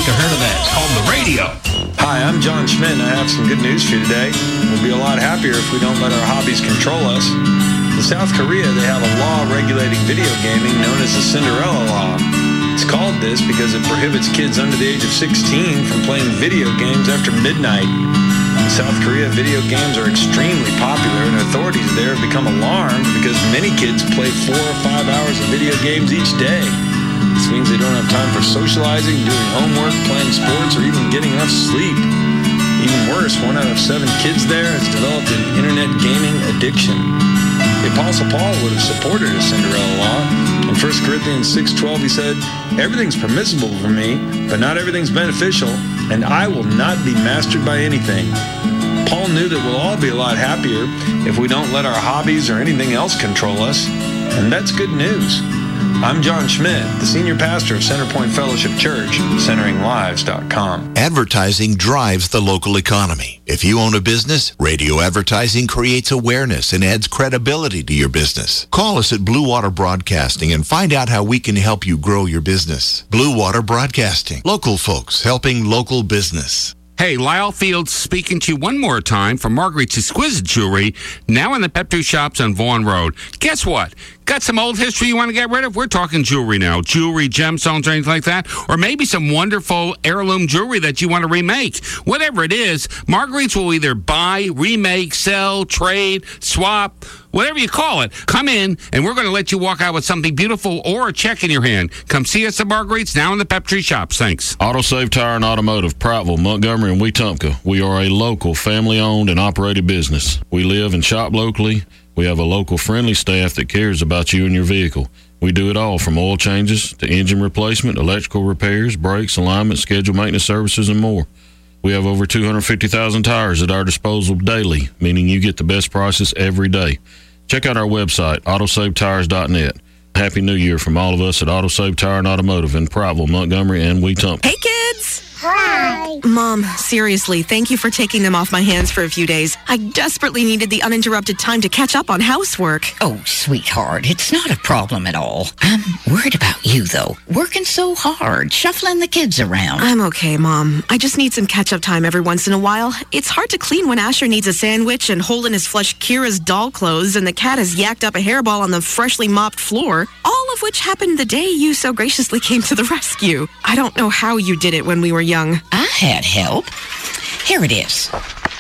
have heard of that. It's called the radio. Hi, I'm John Schmidt, and I have some good news for you today. We'll be a lot happier if we don't let our hobbies control us. In South Korea, they have a law regulating video gaming known as the Cinderella Law. It's called this because it prohibits kids under the age of 16 from playing video games after midnight. In South Korea, video games are extremely popular, and authorities there have become alarmed because many kids play 4 or 5 hours of video games each day. This means they don't have time for socializing, doing homework, playing sports, or even getting enough sleep. Even worse, 1 out of 7 kids there has developed an internet gaming addiction. The Apostle Paul would have supported a Cinderella law. In 1 Corinthians 6:12, he said, "Everything's permissible for me, but not everything's beneficial, and I will not be mastered by anything." Paul knew that we'll all be a lot happier if we don't let our hobbies or anything else control us, and that's good news. I'm John Schmidt, the senior pastor of Centerpoint Fellowship Church, CenteringLives.com. Advertising drives the local economy. If you own a business, radio advertising creates awareness and adds credibility to your business. Call us at Blue Water Broadcasting and find out how we can help you grow your business. Blue Water Broadcasting. Local folks helping local business. Hey, Lyle Fields speaking to you one more time from Marguerite's Exquisite Jewelry, now in the Pep2 shops on Vaughan Road. Guess what? Got some old history you want to get rid of? We're talking jewelry now. Jewelry, gemstones, or anything like that. Or maybe some wonderful heirloom jewelry that you want to remake. Whatever it is, Marguerite's will either buy, remake, sell, trade, swap, whatever you call it. Come in, and we're going to let you walk out with something beautiful or a check in your hand. Come see us at Marguerite's, now in the Peptree shops. Thanks. AutoSave Tire and Automotive, Prattville, Montgomery, and Wetumpka. We are a local, family-owned and operated business. We live and shop locally. We have a local friendly staff that cares about you and your vehicle. We do it all from oil changes to engine replacement, electrical repairs, brakes, alignment, scheduled maintenance services, and more. We have over 250,000 tires at our disposal daily, meaning you get the best prices every day. Check out our website, autosavetires.net. Happy New Year from all of us at AutoSave Tire and Automotive in Prattville, Montgomery, and Wetumpka. Hey, kids! Hi! Mom, seriously, thank you for taking them off my hands for a few days. I desperately needed the uninterrupted time to catch up on housework. Oh, sweetheart, it's not a problem at all. I'm worried about you, though. Working so hard, shuffling the kids around. I'm okay, Mom. I just need some catch-up time every once in a while. It's hard to clean when Asher needs a sandwich and Holden has flushed Kira's doll clothes and the cat has yacked up a hairball on the freshly mopped floor, all of which happened the day you so graciously came to the rescue. I don't know how you did it when we were young. I had help. Here it is.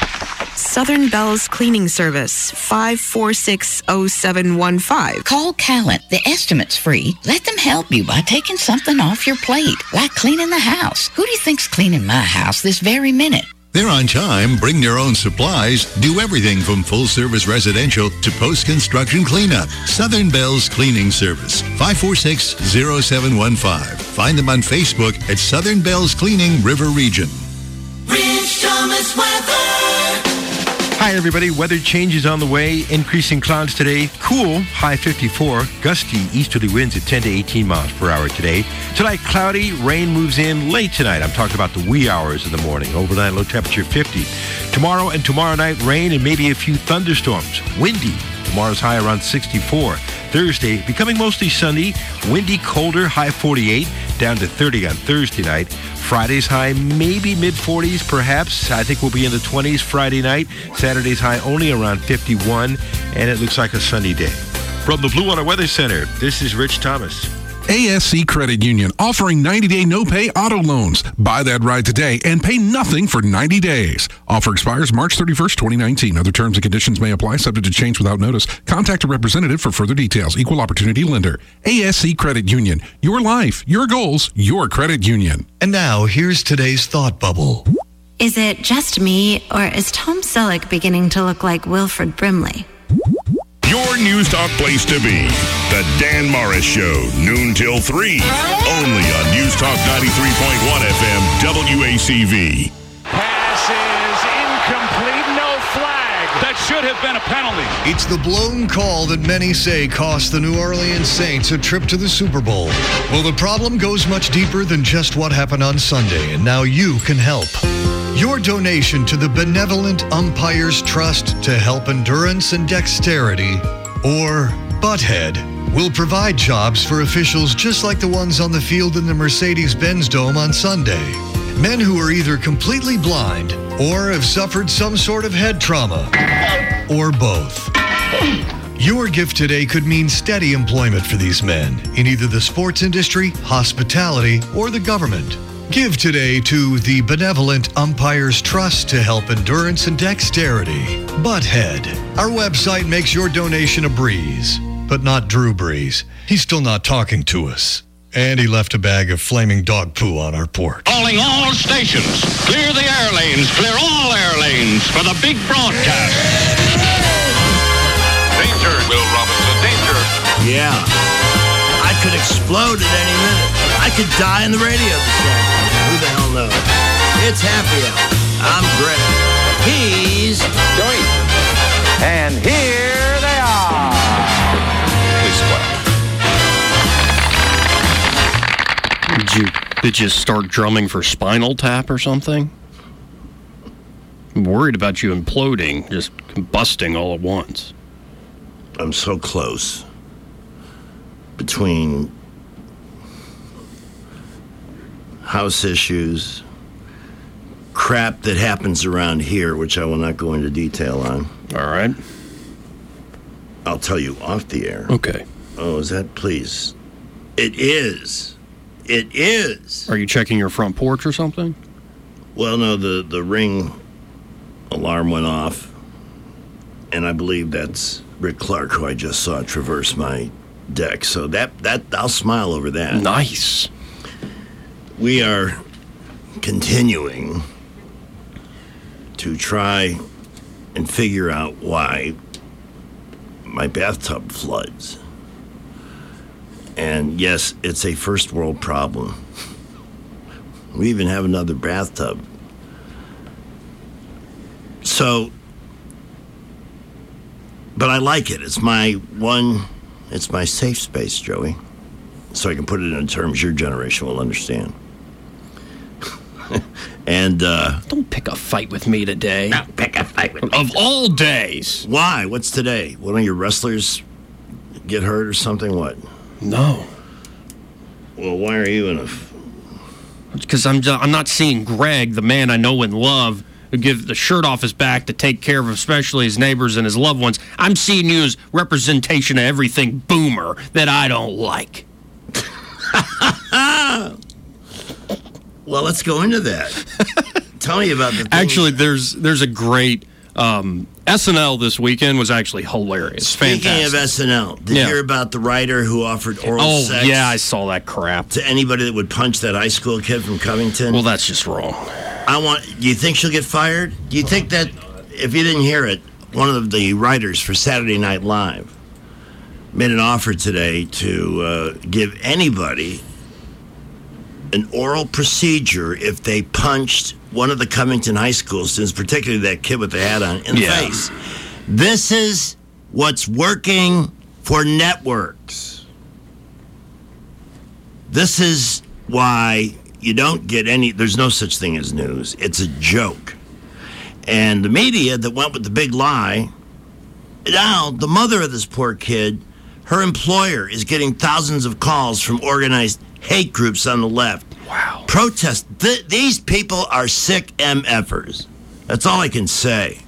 Southern Bell's Cleaning Service, 5460715. Call Callant. The estimate's free. Let them help you by taking something off your plate, like cleaning the house. Who do you think's cleaning my house this very minute? They're on time, bring your own supplies, do everything from full-service residential to post-construction cleanup. Southern Bell's Cleaning Service, 5460715. Find them on Facebook at Southern Bell's Cleaning, River Region. Rich Thomas weather. Hi, everybody. Weather changes on the way. Increasing clouds today. Cool, high 54. Gusty easterly winds at 10 to 18 miles per hour today. Tonight, cloudy. Rain moves in late tonight. I'm talking about the wee hours of the morning. Overnight, low temperature 50. Tomorrow and tomorrow night, rain and maybe a few thunderstorms. Windy. Tomorrow's high around 64. Thursday, becoming mostly sunny. Windy, colder, high 48. Down to 30 on Thursday night. Friday's high, maybe mid-40s, perhaps. I think we'll be in the 20s Friday night. Saturday's high only around 51, and it looks like a sunny day. From the Blue Water Weather Center, this is Rich Thomas. ASC Credit Union offering 90-day no-pay auto loans. Buy that ride today and pay nothing for 90 days. Offer expires March 31st, 2019. Other terms and conditions may apply, subject to change without notice. Contact a representative for further details. Equal opportunity lender. ASC Credit Union. Your life, your goals, your credit union. And now, here's today's Thought Bubble. Is it just me, or is Tom Selleck beginning to look like Wilfred Brimley? Your News Talk place to be. The Dan Morris Show, noon till 3. Only on News Talk 93.1 FM, WACV. Pass is incomplete, no flag. That should have been a penalty. It's the blown call that many say cost the New Orleans Saints a trip to the Super Bowl. Well, the problem goes much deeper than just what happened on Sunday, and now you can help. Your donation to the Benevolent Umpires Trust to Help Endurance and Dexterity, or Butthead, will provide jobs for officials just like the ones on the field in the Mercedes-Benz Dome on Sunday. Men who are either completely blind or have suffered some sort of head trauma, or both. Your gift today could mean steady employment for these men in either the sports industry, hospitality, or the government. Give today to the Benevolent Umpires Trust to help endurance and dexterity. Butthead. Our website makes your donation a breeze, but not Drew Brees. He's still not talking to us. And he left a bag of flaming dog poo on our porch. Calling all stations. Clear the air lanes. Clear all air lanes for the big broadcast. Danger, Will Robinson, danger. Yeah. I could explode at any minute. I could die in the radio this afternoon. Who the hell knows? It's happy hour. I'm Greg. He's Joey. And here they are. Please quiet. Did you start drumming for Spinal Tap or something? I'm worried about you imploding, just combusting all at once. I'm so close between house issues, crap that happens around here, which I will not go into detail on. All right. I'll tell you off the air. Okay. Oh, is that, please? It is. It is. Are you checking your front porch or something? Well, no, the Ring alarm went off, and I believe that's Rick Clark, who I just saw traverse my deck. So that I'll smile over that. Nice. We are continuing to try and figure out why my bathtub floods. And yes, it's a first world problem. We even have another bathtub. So, but I like it. It's my safe space, Joey. So I can put it in terms your generation will understand. And, don't pick a fight with me today. Don't pick a fight with me. Of all days. Why? What's today? One of your wrestlers get hurt or something? What? No. Well, why are you in a... Because I'm not seeing Greg, the man I know and love, who give the shirt off his back to take care of especially his neighbors and his loved ones. I'm seeing you as representation of everything boomer that I don't like. Well, let's go into that. Tell me about the things. Actually, there's a great... SNL this weekend was actually hilarious. Speaking Fantastic. of SNL, did you hear about the writer who offered oral sex? Oh, yeah, I saw that crap. To anybody that would punch that high school kid from Covington? Well, that's just wrong. Do you think she'll get fired? Do you think that, if you didn't hear it, one of the writers for Saturday Night Live made an offer today to give anybody an oral procedure if they punched one of the Covington high school students, particularly that kid with the hat on, in the face. This is what's working for networks. This is why you don't get there's no such thing as news. It's a joke. And the media that went with the big lie, now the mother of this poor kid, her employer is getting thousands of calls from organized hate groups on the left. Wow. Protest. These people are sick MFers. That's all I can say.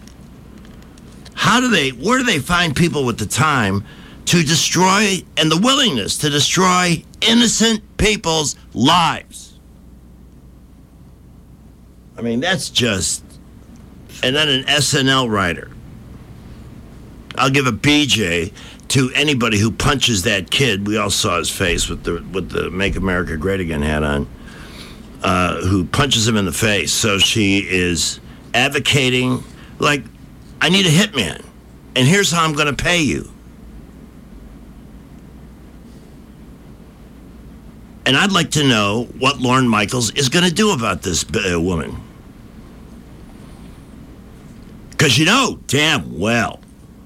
Where do they find people with the time to destroy and the willingness to destroy innocent people's lives? I mean, that's just... And then an SNL writer. I'll give a BJ to anybody who punches that kid. We all saw his face with the Make America Great Again hat on. Who punches him in the face. So she is advocating, like, I need a hitman, and here's how I'm going to pay you. And I'd like to know what Lorne Michaels is going to do about this woman. Because you know damn well,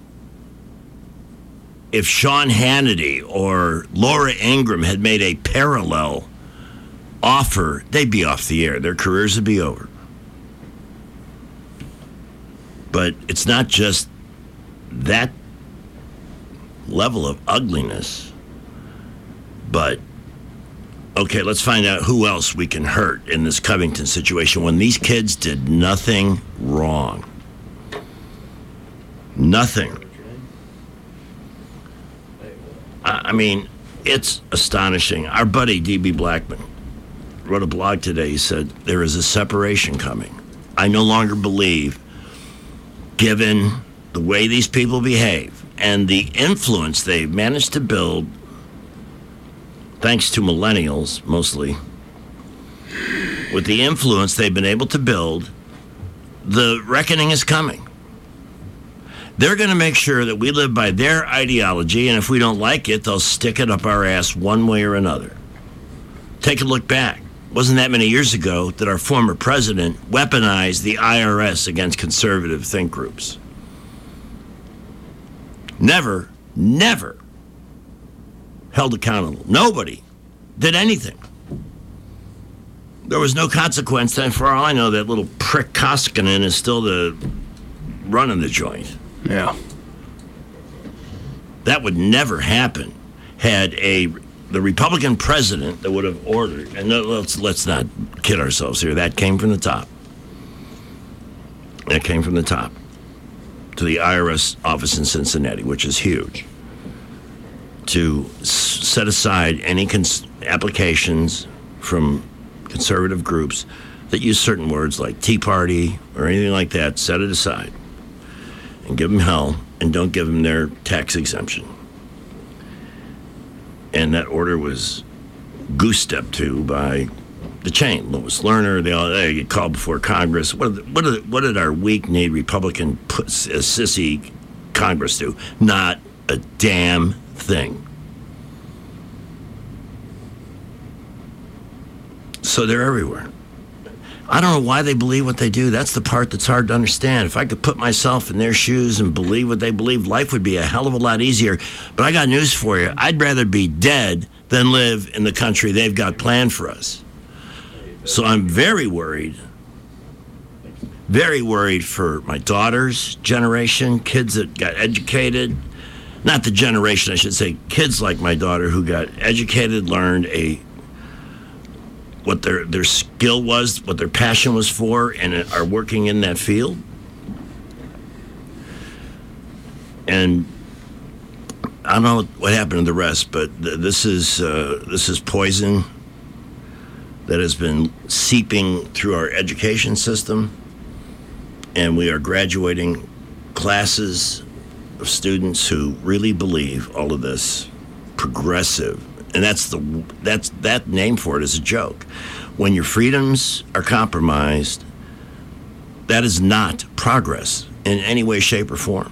if Sean Hannity or Laura Ingraham had made a parallel offer, they'd be off the air. Their careers would be over. But it's not just that level of ugliness, but okay, let's find out who else we can hurt in this Covington situation when these kids did nothing wrong. Nothing. I mean, it's astonishing. Our buddy D.B. Blackman wrote a blog today. He said, there is a separation coming. I no longer believe, given the way these people behave and the influence they've managed to build, thanks to millennials mostly, with the influence they've been able to build, the reckoning is coming. They're going to make sure that we live by their ideology, and if we don't like it, they'll stick it up our ass one way or another. Take a look back. It wasn't that many years ago that our former president weaponized the IRS against conservative think groups. Never held accountable. Nobody did anything. There was no consequence, and for all I know, that little prick Koskinen is still running the joint. Yeah. That would never happen had the Republican president that would have ordered, and let's not kid ourselves here, that came from the top. That came from the top to the IRS office in Cincinnati, which is huge, to set aside any applications from conservative groups that use certain words like Tea Party or anything like that. Set it aside and give them hell, and don't give them their tax exemption. And that order was goose-stepped to by the chain. Lois Lerner, they get called before Congress. What did our weak-kneed Republican sissy Congress do? Not a damn thing. So they're everywhere. I don't know why they believe what they do. That's the part that's hard to understand. If I could put myself in their shoes and believe what they believe, life would be a hell of a lot easier. But I got news for you. I'd rather be dead than live in the country they've got planned for us. So I'm very worried for my daughter's generation, kids that got educated. Not the generation, I should say, kids like my daughter who got educated, learned what their skill was, what their passion was for, and are working in that field. And I don't know what happened to the rest, but this is poison that has been seeping through our education system, and we are graduating classes of students who really believe all of this progressive. And that name for it is a joke. When your freedoms are compromised, that is not progress in any way, shape, or form.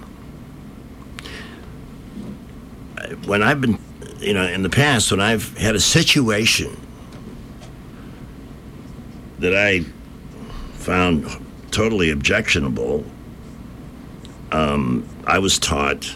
When I've been, in the past, when I've had a situation that I found totally objectionable, I was taught,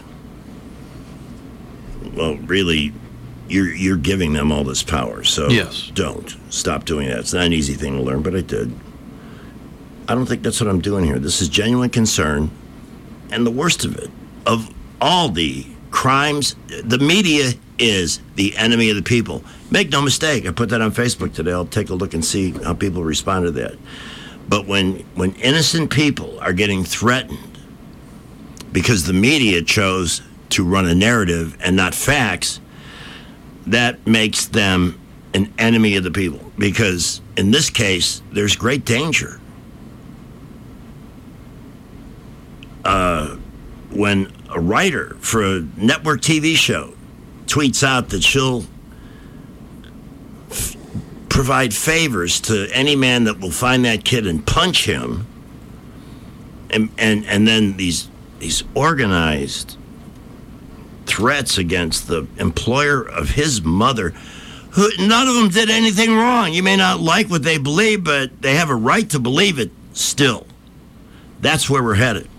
well, really, you're giving them all this power, so yes. Don't. Stop doing that. It's not an easy thing to learn, but I did. I don't think that's what I'm doing here. This is genuine concern, and the worst of it, of all the crimes, the media is the enemy of the people. Make no mistake, I put that on Facebook today. I'll take a look and see how people respond to that. But when innocent people are getting threatened because the media chose to run a narrative and not facts, that makes them an enemy of the people, because in this case, there's great danger. When a writer for a network TV show tweets out that she'll provide favors to any man that will find that kid and punch him, and then these organized threats against the employer of his mother, who none of them did anything wrong. You may not like what they believe, but they have a right to believe it still. That's where we're headed.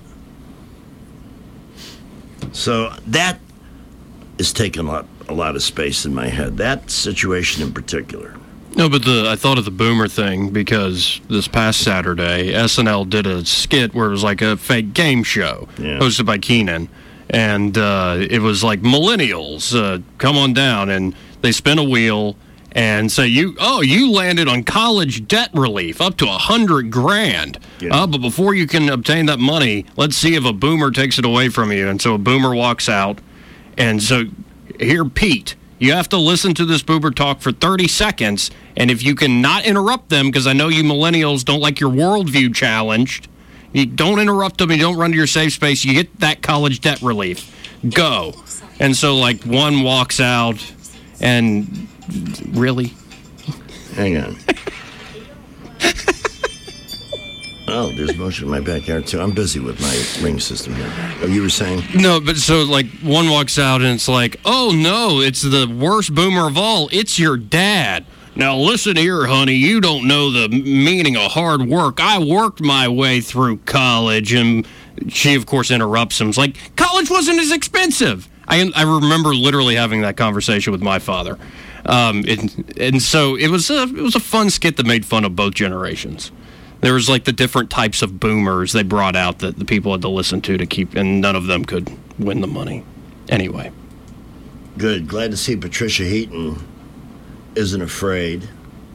So that is taking a lot of space in my head, that situation in particular. No, but I thought of the Boomer thing because this past Saturday, SNL did a skit where it was like a fake game show hosted by Keenan. And it was like millennials, come on down. And they spin a wheel, and say, you landed on college debt relief up to $100,000. Yeah. But before you can obtain that money, let's see if a boomer takes it away from you. And so a boomer walks out. And so here, Pete, you have to listen to this boomer talk for 30 seconds. And if you can not interrupt them, because I know you millennials don't like your worldview challenged, you don't interrupt them, you don't run to your safe space, you get that college debt relief. Go. And so, like, one walks out and... Really? Hang on. Oh, there's motion in my backyard, too. I'm busy with my ring system here. Oh, you were saying? No, but so, like, one walks out and it's like, oh, no, it's the worst boomer of all. It's your dad. Now, listen here, honey. You don't know the meaning of hard work. I worked my way through college. And she, of course, interrupts him. It's like, college wasn't as expensive. I remember literally having that conversation with my father. And so it was a fun skit that made fun of both generations. There was like the different types of boomers they brought out that the people had to listen to keep, and none of them could win the money. Anyway. Good. Glad to see Patricia Heaton isn't afraid.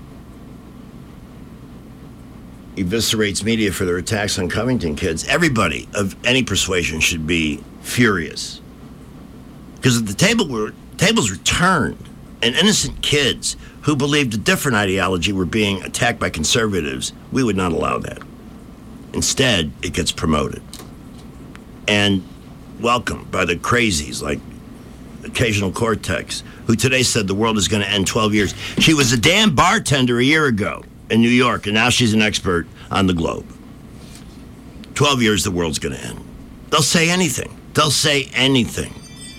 Eviscerates media for their attacks on Covington kids. Everybody of any persuasion should be furious. Because if the tables were turned and innocent kids who believed a different ideology were being attacked by conservatives, we would not allow that. Instead, it gets promoted and welcomed by the crazies like Occasional Cortex, who today said the world is going to end 12 years. She was a damn bartender a year ago in New York, and now she's an expert on the globe. 12 years, the world's going to end. They'll say anything. They'll say anything.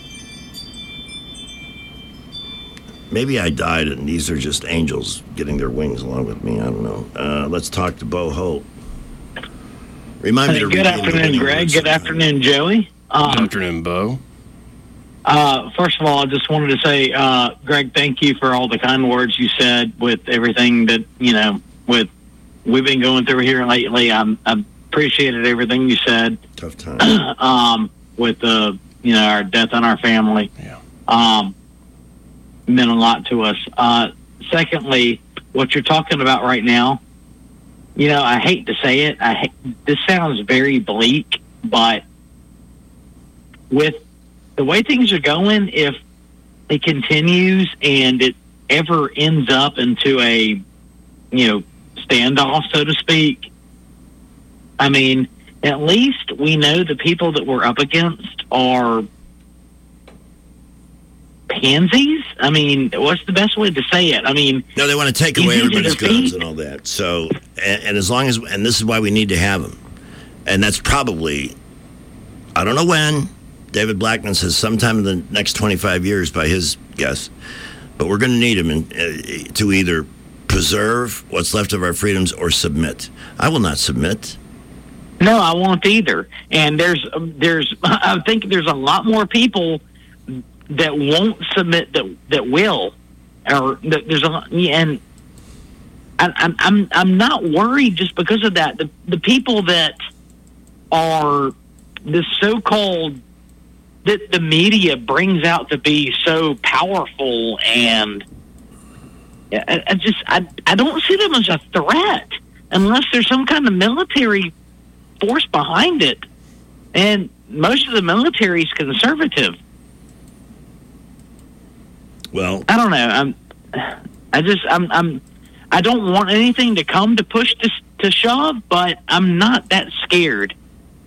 Maybe I died and these are just angels getting their wings along with me. I don't know. Let's talk to Bo Holt. Remind me to Good afternoon, Greg. Good afternoon, Joey. Good afternoon, Bo. First of all, I just wanted to say, Greg, thank you for all the kind words you said with everything that, we've been going through here lately. I appreciated everything you said. Tough time. With our death on our family. Yeah. Meant a lot to us. Secondly, what you're talking about right now, I hate to say it. This sounds very bleak, but with the way things are going, if it continues and it ever ends up into a, standoff, so to speak, I mean, at least we know the people that we're up against are pansies. I mean, what's the best way to say it? I mean, no, they want to take away everybody's guns and all that. So, and as long as, and this is why we need to have them, and that's probably, I don't know when. David Blackman says sometime in the next 25 years, by his guess, but we're going to need them to either preserve what's left of our freedoms or submit. I will not submit. No, I won't either. And I think there's a lot more people that won't submit that will, or that there's and I'm not worried just because of that. The people that are the so-called that the media brings out to be so powerful, and I don't see them as a threat unless there's some kind of military force behind it, and most of the military is conservative. Well, I don't know. I don't want anything to come to push to shove, but I'm not that scared.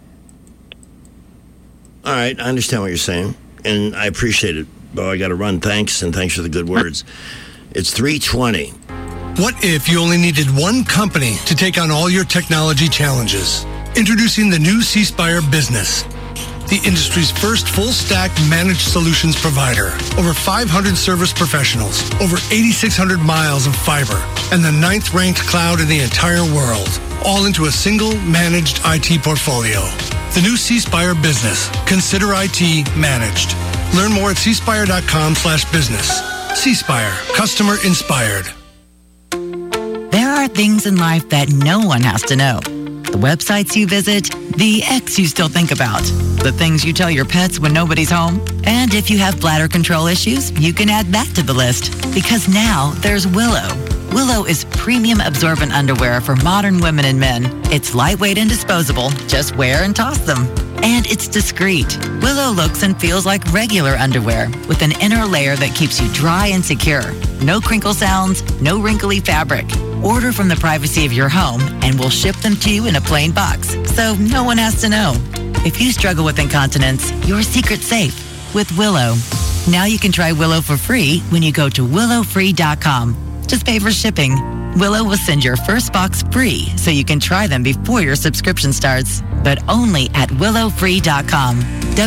All right, I understand what you're saying, and I appreciate it. Bo, I got to run. Thanks, and thanks for the good words. It's 3:20. What if you only needed one company to take on all your technology challenges? Introducing the new C Spire Business, the industry's first full-stack managed solutions provider. Over 500 service professionals, over 8,600 miles of fiber, and the 9th-ranked cloud in the entire world, all into a single managed IT portfolio. The new C Spire Business. Consider IT managed. Learn more at cspire.com/business. C Spire. Customer inspired. There are things in life that no one has to know. The the websites you visit, the ex you still think about, the things you tell your pets when nobody's home. And if you have bladder control issues, you can add that to the list. Because now there's Willow. Willow is premium absorbent underwear for modern women and men. It's lightweight and disposable. Just wear and toss them. And it's discreet. Willow looks and feels like regular underwear with an inner layer that keeps you dry and secure. No crinkle sounds, no wrinkly fabric. Order from the privacy of your home and we'll ship them to you in a plain box, so no one has to know. If you struggle with incontinence, your secret's safe with Willow. Now you can try Willow for free when you go to willowfree.com. Just pay for shipping. Willow will send your first box free so you can try them before your subscription starts, but only at willowfree.com.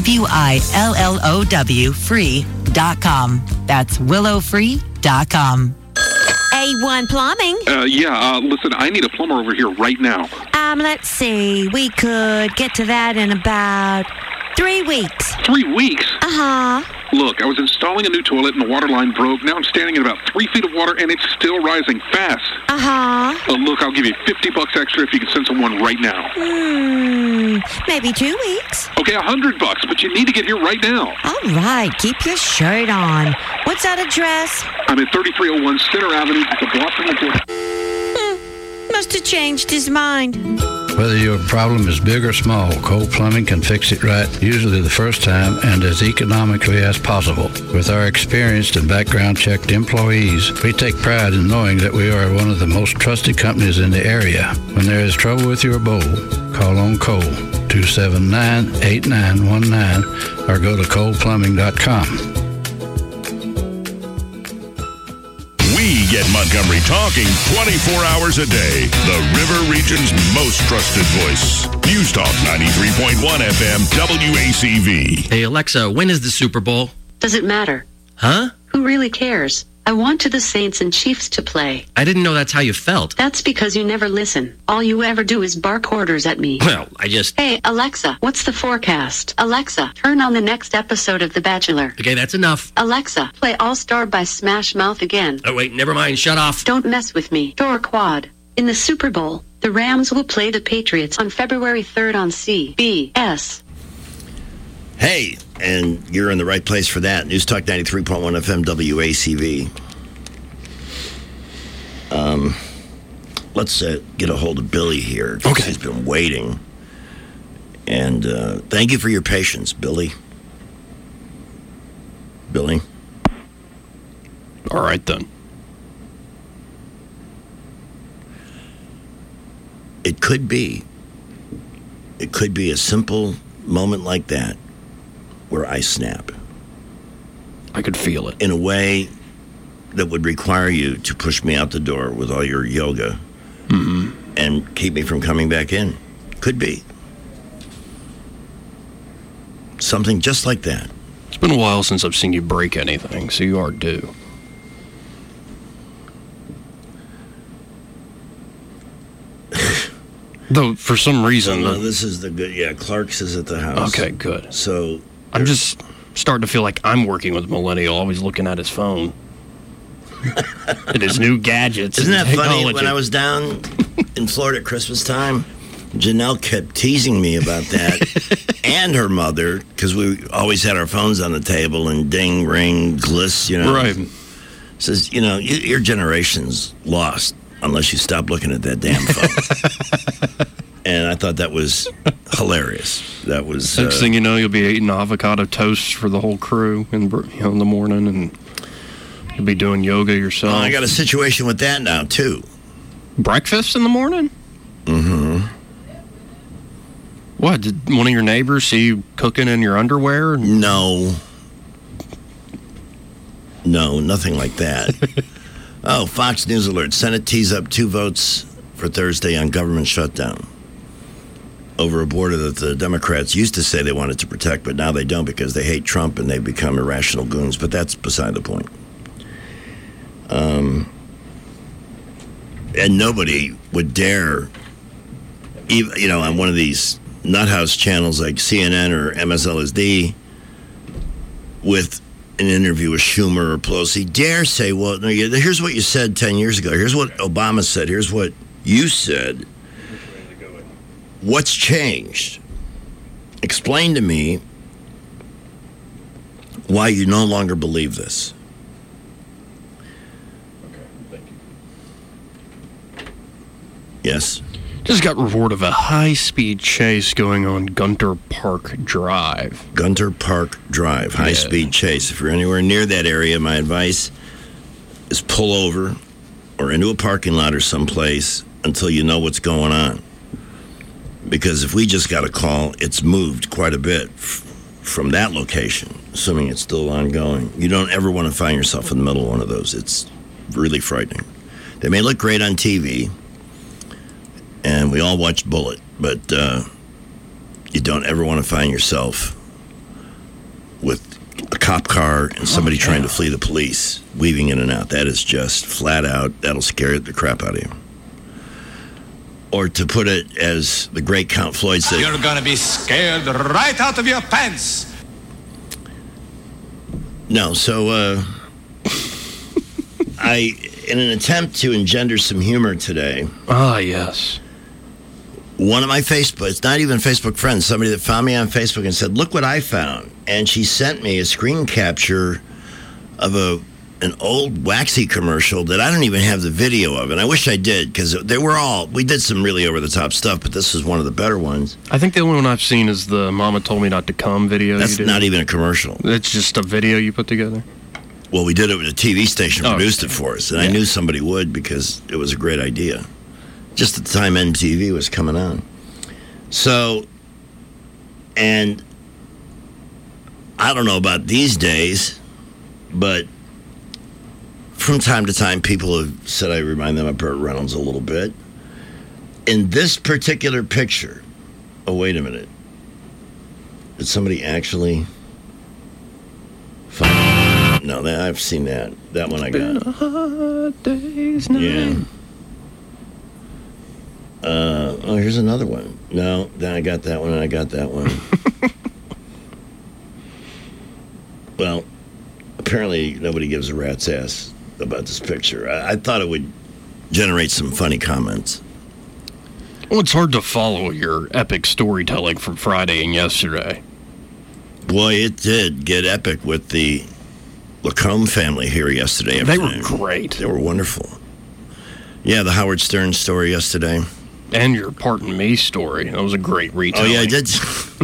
WILLOW free.com. That's willowfree.com. A1 Plumbing. Listen, I need a plumber over here right now. Let's see. We could get to that in about 3 weeks. 3 weeks? Uh-huh. Look, I was installing a new toilet and the water line broke. Now I'm standing in about 3 feet of water and it's still rising fast. Uh-huh. Look, I'll give you $50 extra if you can send someone right now. Maybe 2 weeks. Okay, $100, but you need to get here right now. All right, keep your shirt on. What's that address? I'm at 3301 Center Avenue at the Boston Report. Must have changed his mind. Whether your problem is big or small, Cole Plumbing can fix it right, usually the first time and as economically as possible. With our experienced and background-checked employees, we take pride in knowing that we are one of the most trusted companies in the area. When there is trouble with your bowl, call on Cole, 279-8919, or go to coleplumbing.com. We get Montgomery talking 24 hours a day. The River Region's most trusted voice. News Talk 93.1 FM WACV. Hey, Alexa, when is the Super Bowl? Does it matter? Huh? Who really cares? I wanted the Saints and Chiefs to play. I didn't know that's how you felt. That's because you never listen. All you ever do is bark orders at me. Well, I just... Hey, Alexa, what's the forecast? Alexa, turn on the next episode of The Bachelor. Okay, that's enough. Alexa, play All Star by Smash Mouth again. Oh, wait, never mind. Shut off. Don't mess with me. Quad. In the Super Bowl, the Rams will play the Patriots on February 3rd on CBS. Hey, and you're in the right place for that. News Talk 93.1 FM WACV. Let's get a hold of Billy here. Okay. He's been waiting. And thank you for your patience, Billy. Billy? All right, then. It could be a simple moment like that where I snap. I could feel it. In a way that would require you to push me out the door with all your yoga and keep me from coming back in. Could be. Something just like that. It's been a while since I've seen you break anything, so you are due. Though, for some reason... No, this is the good... Yeah, Clark's is at the house. Okay, good. So... I'm just starting to feel like I'm working with Millennial, always looking at his phone. And his new gadgets. Isn't that funny? When I was down in Florida at Christmas time, Janelle kept teasing me about that. And her mother, because we always had our phones on the table and ding, ring, gliss, you know. Right. Says, you know, your generation's lost unless you stop looking at that damn phone. And I thought that was hilarious. That was... Next thing you know, you'll be eating avocado toast for the whole crew in the morning, and you'll be doing yoga yourself. Well, I got a situation with that now, too. Breakfast in the morning? Mm-hmm. What, did one of your neighbors see you cooking in your underwear? No, nothing like that. Oh, Fox News alert. Senate tees up 2 votes for Thursday on government shutdown over a border that the Democrats used to say they wanted to protect, but now they don't because they hate Trump and they've become irrational goons. But that's beside the point. And nobody would dare, even, you know, on one of these nuthouse channels like CNN or MSLSD with an interview with Schumer or Pelosi, dare say, well, no, here's what you said 10 years ago. Here's what Obama said. Here's what you said. what's changed? Explain to me why you no longer believe this. Okay, thank you. Yes? Just got report of a high-speed chase going on Gunter Park Drive. Gunter Park Drive, high-speed chase. If you're anywhere near that area, my advice is pull over or into a parking lot or someplace until you know what's going on. Because if we just got a call, it's moved quite a bit from that location, assuming it's still ongoing. You don't ever want to find yourself in the middle of one of those. It's really frightening. They may look great on TV, and we all watched Bullet, but you don't ever want to find yourself with a cop car and somebody trying to flee the police, weaving in and out. That is just flat out, that'll scare the crap out of you. Or to put it as the great Count Floyd said, "You're gonna be scared right out of your pants." No, so in an attempt to engender some humor today. Ah, yes. One of my it's not even Facebook friends, somebody that found me on Facebook and said, look what I found. And she sent me a screen capture of an old Waxy commercial that I don't even have the video of. And I wish I did, because we did some really over-the-top stuff, but this was one of the better ones. I think the only one I've seen is the Mama Told Me Not to Come video. That's not even a commercial. It's just a video you put together? Well, we did it with a TV station produced it for us, and I knew somebody would because it was a great idea. Just at the time MTV was coming on. So, and I don't know about these days, but from time to time, people have said I remind them of Burt Reynolds a little bit. In this particular picture, oh, wait a minute. Did somebody actually find? No, I've seen that. That one I got. A hard day's night. Yeah. Here's another one. No, then I got that one and I got that one. Well, apparently nobody gives a rat's ass about this picture. I thought it would generate some funny comments. Well, it's hard to follow your epic storytelling from Friday and yesterday. Boy, it did get epic with the Lacombe family here yesterday afternoon. They were great. They were wonderful. Yeah, the Howard Stern story yesterday. And your Pardon Me story. That was a great retelling. Oh, yeah, I did.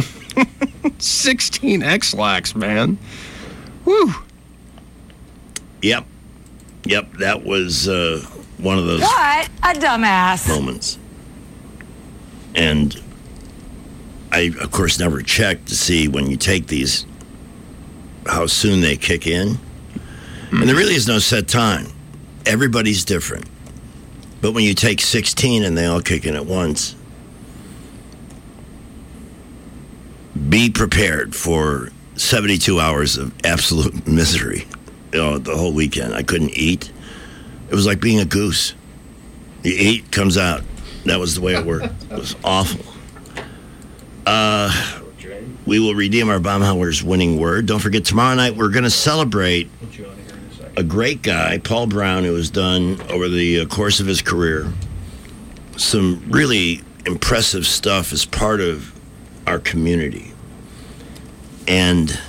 16 X-Lax, man. Woo. Yep, that was one of those... What? A dumbass. ...moments. And I, of course, never checked to see when you take these, how soon they kick in. Mm-hmm. And there really is no set time. Everybody's different. But when you take 16 and they all kick in at once, be prepared for 72 hours of absolute misery. The whole weekend. I couldn't eat. It was like being a goose. You eat, comes out. That was the way it worked. It was awful. We will redeem our Baumhauer's winning word. Don't forget, tomorrow night we're going to celebrate a great guy, Paul Brown, who has done, over the course of his career, some really impressive stuff as part of our community. And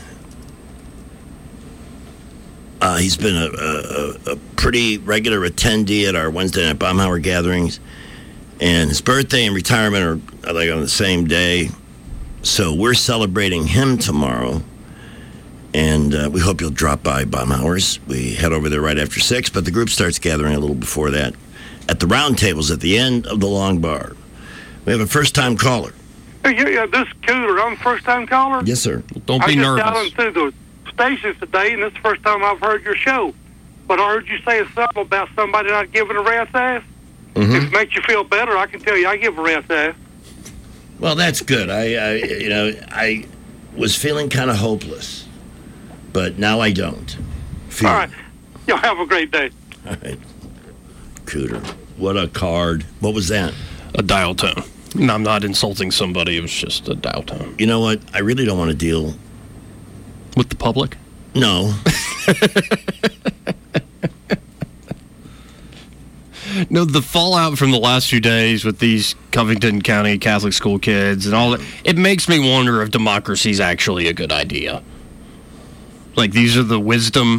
he's been a pretty regular attendee at our Wednesday night Baumhauer gatherings. And his birthday and retirement are like on the same day. So we're celebrating him tomorrow. And we hope you'll drop by Baumhauer's. We head over there right after 6, but the group starts gathering a little before that at the round tables at the end of the long bar. We have a first-time caller. Yeah, this is Cooter. I'm a first-time caller. Yes, sir. Don't be nervous. I just dialed through the stations today, and this is the first time I've heard your show. But I heard you say something about somebody not giving a rat's ass. Mm-hmm. If it makes you feel better, I can tell you I give a rat's ass. Well, that's good. I was feeling kind of hopeless. But now I don't. All right. Y'all have a great day. All right. Cooter. What a card. What was that? A dial tone. No, I'm not insulting somebody. It was just a dial tone. You know what? I really don't want to deal... With the public? No. No, the fallout from the last few days with these Covington County Catholic school kids and all that, it makes me wonder if democracy is actually a good idea. Like, these are the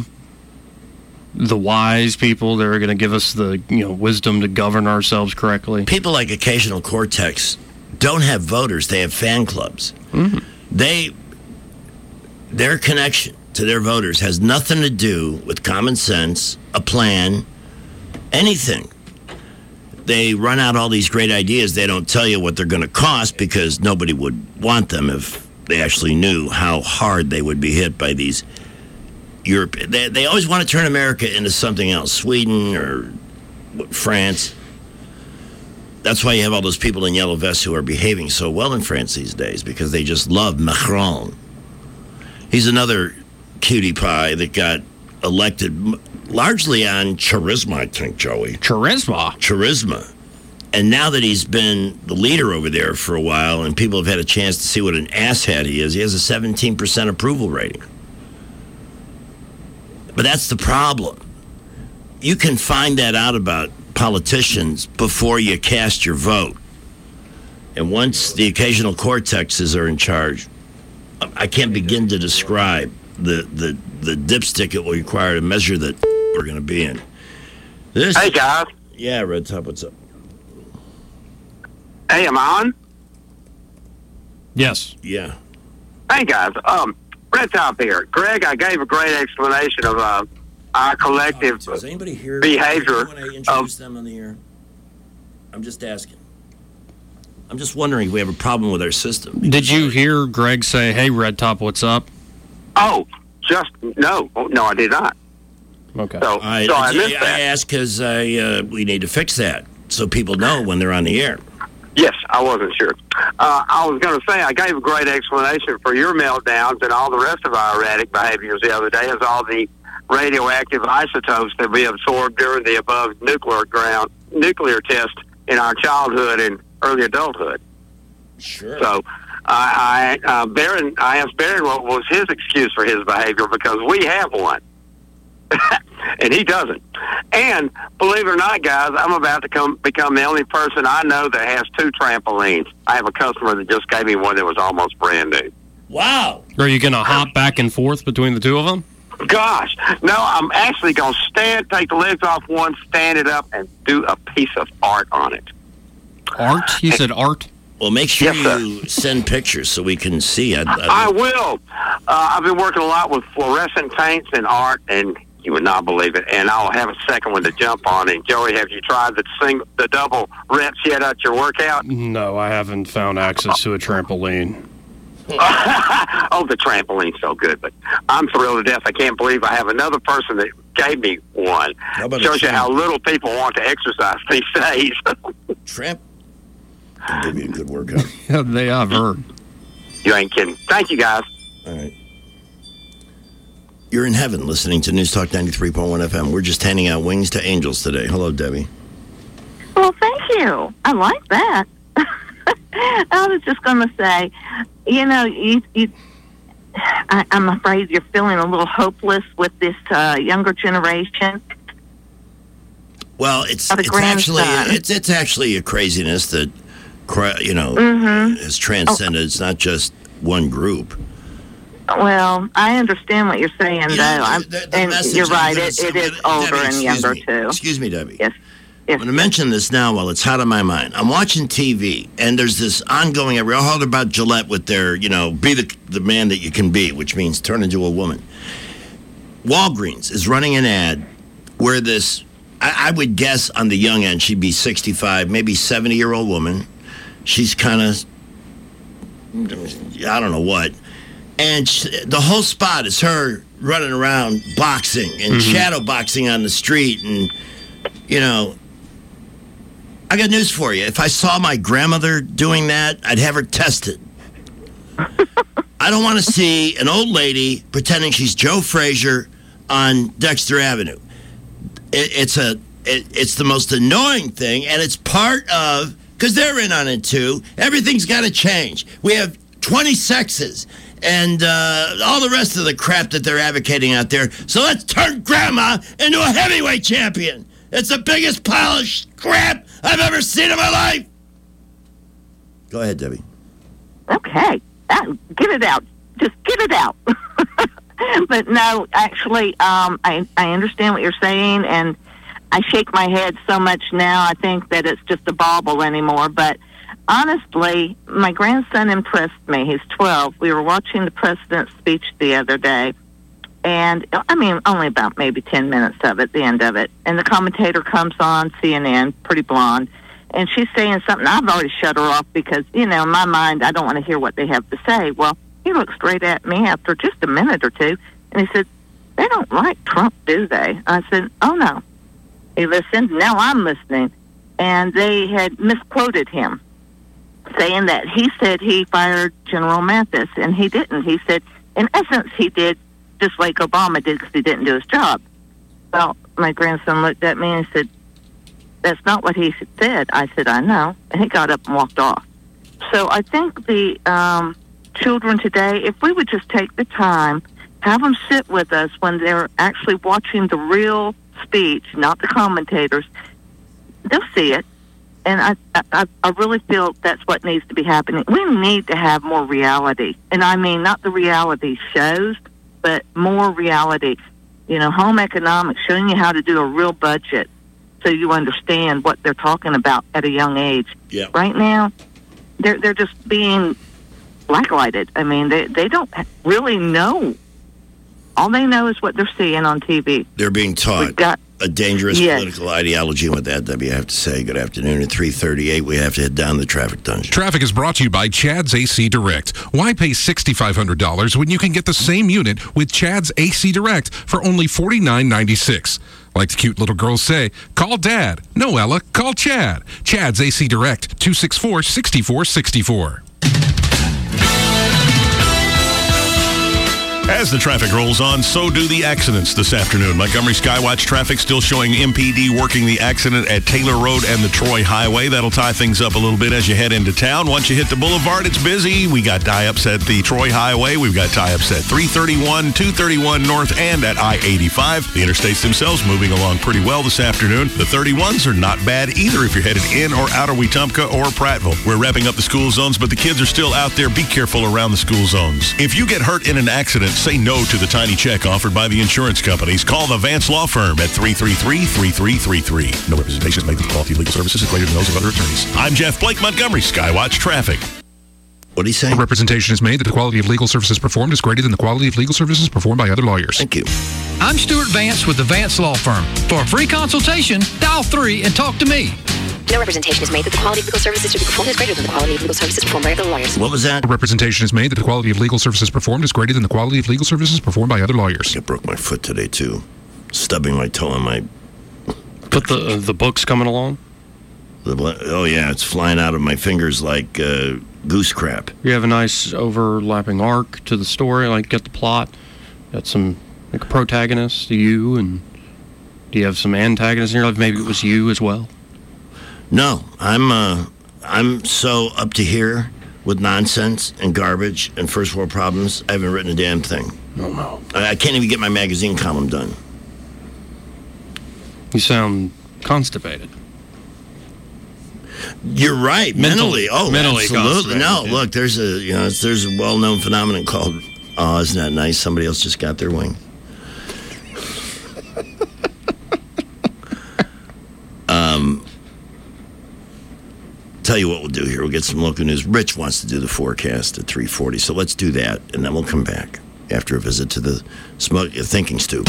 wise people that are going to give us the wisdom to govern ourselves correctly. People like Occasional Cortex don't have voters; they have fan clubs. Mm-hmm. Their connection to their voters has nothing to do with common sense, a plan, anything. They run out all these great ideas. They don't tell you what they're going to cost because nobody would want them if they actually knew how hard they would be hit by these Europe. They always want to turn America into something else, Sweden or France. That's why you have all those people in yellow vests who are behaving so well in France these days, because they just love Macron. He's another cutie pie that got elected largely on charisma, I think, Joey. Charisma. And now that he's been the leader over there for a while and people have had a chance to see what an asshat he is, he has a 17% approval rating. But that's the problem. You can find that out about politicians before you cast your vote. And once the Occasional Cortexes are in charge, I can't begin to describe the dipstick it will require to measure that we're going to be in. Hey, guys. Yeah, Red Top, what's up? Hey, am I on? Yes. Yeah. Hey, guys. Red Top here. Greg, I gave a great explanation of our collective Does anybody hear behavior. when I introduce them on the air? I'm just asking. I'm just wondering if we have a problem with our system. Did you hear Greg say, "Hey, Red Top, what's up"? Oh, no, I did not. Okay. So I missed that. I asked because we need to fix that so people know when they're on the air. Yes, I wasn't sure. I was going to say I gave a great explanation for your meltdowns and all the rest of our erratic behaviors the other day as all the radioactive isotopes that we absorbed during the above nuclear test in our childhood and early adulthood. Sure. So I asked Barron what was his excuse for his behavior because we have one. And he doesn't. And believe it or not, guys, I'm about to become the only person I know that has 2 trampolines. I have a customer that just gave me one that was almost brand new. Wow. Are you going to hop back and forth between the two of them? Gosh. No, I'm actually going to take the legs off one, stand it up, and do a piece of art on it. Art? You said art? Well, make sure you send pictures so we can see. I will. I've been working a lot with fluorescent paints and art, and you would not believe it. And I'll have a second one to jump on. And Joey, have you tried the double reps yet at your workout? No, I haven't found access to a trampoline. Oh, the trampoline's so good, but I'm thrilled to death. I can't believe I have another person that gave me one. Shows you how little people want to exercise these days. Tramp can give you a good workout. Yeah, I've heard. You ain't kidding. Thank you, guys. All right. You're in heaven listening to News Talk 93.1 FM. We're just handing out wings to angels today. Hello, Debbie. Well, thank you. I like that. I was just going to say, I'm afraid you're feeling a little hopeless with this younger generation. Well, it's actually a craziness that has transcended. It's not just one group. Well, I understand what you're saying, though. And you're right. It is older and younger, too. Excuse me, Debbie. Yes. I'm going to mention this now while it's hot on my mind. I'm watching TV, and there's this ongoing, I heard about Gillette with their, be the man that you can be, which means turn into a woman. Walgreens is running an ad where this, I would guess on the young end, she'd be 65, maybe 70-year-old woman. She's kind of, I don't know what. And the whole spot is her running around boxing and shadow boxing on the street. And, I got news for you. If I saw my grandmother doing that, I'd have her tested. I don't want to see an old lady pretending she's Joe Frazier on Dexter Avenue. It's the most annoying thing, and it's part of, because they're in on it too, everything's got to change. We have 20 sexes and all the rest of the crap that they're advocating out there. So let's turn grandma into a heavyweight champion. It's the biggest pile of crap I've ever seen in my life. Go ahead, Debbie. Okay. Get it out. Just get it out. But no, actually, I understand what you're saying, and I shake my head so much now, I think that it's just a bauble anymore. But honestly, my grandson impressed me. He's 12. We were watching the president's speech the other day, and, I mean, only about maybe 10 minutes of it, the end of it. And the commentator comes on, CNN, pretty blonde, and she's saying something. I've already shut her off because, in my mind, I don't want to hear what they have to say. Well, he looked straight at me after just a minute or two, and he said, they don't like Trump, do they? I said, oh, no. He listened. Now I'm listening. And they had misquoted him, saying that he said he fired General Mathis, and he didn't. He said, in essence, he did just like Obama did because he didn't do his job. Well, my grandson looked at me and said, that's not what he said. I said, I know. And he got up and walked off. So I think the children today, if we would just take the time, have them sit with us when they're actually watching the real speech, not the commentators, they'll see it. And I really feel that's what needs to be happening. We need to have more reality. And I mean, not the reality shows, but more reality. Home economics, showing you how to do a real budget so you understand what they're talking about at a young age. Yeah. Right now, they're just being blacklighted. I mean, they don't really know. All they know is what they're seeing on TV. They're being taught a dangerous political ideology. And with that, Debbie, I have to say good afternoon. At 3:38, we have to head down the traffic dungeon. Traffic is brought to you by Chad's AC Direct. Why pay $6,500 when you can get the same unit with Chad's AC Direct for only $49.96? Like the cute little girls say, call Dad. No, Ella, call Chad. Chad's AC Direct, 264-6464. As the traffic rolls on, so do the accidents this afternoon. Montgomery Skywatch traffic still showing MPD working the accident at Taylor Road and the Troy Highway. That'll tie things up a little bit as you head into town. Once you hit the boulevard, it's busy. We got tie-ups at the Troy Highway. We've got tie-ups at 331, 231 North, and at I-85. The interstates themselves moving along pretty well this afternoon. The 31s are not bad either if you're headed in or out of Wetumpka or Prattville. We're wrapping up the school zones, but the kids are still out there. Be careful around the school zones. If you get hurt in an accident, say no to the tiny check offered by the insurance companies. Call the Vance Law Firm at 333-3333. No representation is made that the quality of legal services is greater than those of other attorneys. I'm Jeff Blake, Montgomery Skywatch Traffic. What did he say? Representation is made that the quality of legal services performed is greater than the quality of legal services performed by other lawyers. Thank you. I'm Stuart Vance with the Vance Law Firm. For a free consultation, dial 3 and talk to me. No representation is made that the quality of legal services to be performed is greater than the quality of legal services performed by other lawyers. What was that? Representation is made that the quality of legal services performed is greater than the quality of legal services performed by other lawyers. I broke my foot today, too. Stubbing my toe on my... But the book's coming along? Oh, yeah, it's flying out of my fingers like goose crap. You have a nice overlapping arc to the story, like get the plot. Got some like protagonists, you, and do you have some antagonists in your life? Maybe it was you as well. No, I'm so up to here with nonsense and garbage and first world problems. I haven't written a damn thing. No. I can't even get my magazine column done. You sound constipated. You're right. Mentally. Mentally absolutely. No, yeah. Look, there's a well-known phenomenon called, oh, isn't that nice? Somebody else just got their wing. Tell you what we'll do here. We'll get some local news. Rich wants to do the forecast at 3:40, so let's do that, and then we'll come back after a visit to the thinking stoop.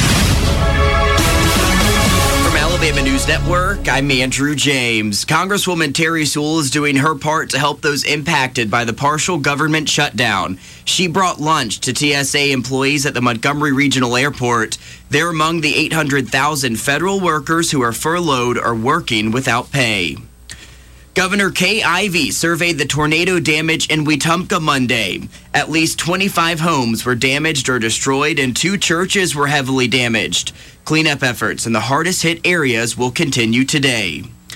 From Alabama News Network, I'm Andrew James. Congresswoman Terry Sewell is doing her part to help those impacted by the partial government shutdown. She brought lunch to TSA employees at the Montgomery Regional Airport. They're among the 800,000 federal workers who are furloughed or working without pay. Governor Kay Ivey surveyed the tornado damage in Wetumpka Monday. At least 25 homes were damaged or destroyed, and 2 churches were heavily damaged. Cleanup efforts in the hardest hit areas will continue today.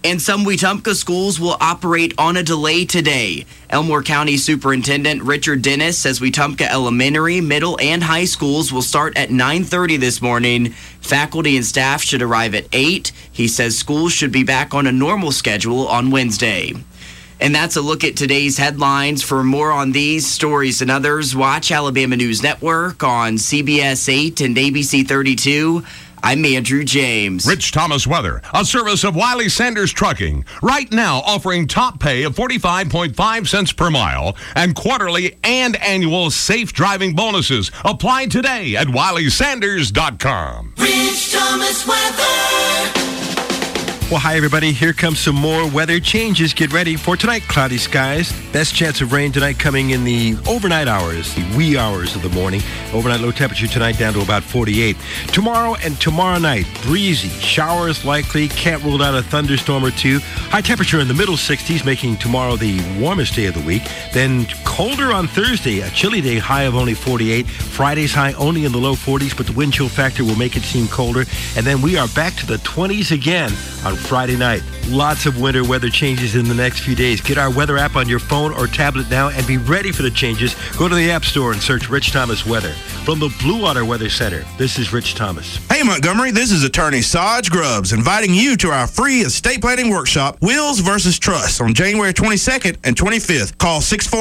And some Wetumpka schools will operate on a delay today. Elmore County Superintendent Richard Dennis says Wetumpka elementary, middle, and high schools will start at 9:30 this morning. Faculty and staff should arrive at 8. He says schools should be back on a normal schedule on Wednesday. And that's a look at today's headlines. For more on these stories and others, watch Alabama News Network on CBS 8 and ABC 32. I'm Andrew James. Rich Thomas weather, a service of Wiley Sanders Trucking. Right now offering top pay of 45.5 cents per mile and quarterly and annual safe driving bonuses. Apply today at WileySanders.com. Rich Thomas weather. Well, hi, everybody. Here comes some more weather changes. Get ready for tonight. Cloudy skies. Best chance of rain tonight coming in the overnight hours, the wee hours of the morning. Overnight low temperature tonight down to about 48. Tomorrow and tomorrow night, breezy. Showers likely. Can't rule out a thunderstorm or two. High temperature in the middle 60s, making tomorrow the warmest day of the week. Then colder on Thursday. A chilly day, high of only 48. Friday's high only in the low 40s, but the wind chill factor will make it seem colder. And then we are back to the 20s again on Friday night. Lots of winter weather changes in the next few days. Get our weather app on your phone or tablet now and be ready for the changes. Go to the App Store and search Rich Thomas Weather. From the Blue Water Weather Center, this is Rich Thomas. Hey Montgomery, this is attorney Saj Grubbs inviting you to our free estate planning workshop, Wills versus Trust, on January 22nd and 25th. Call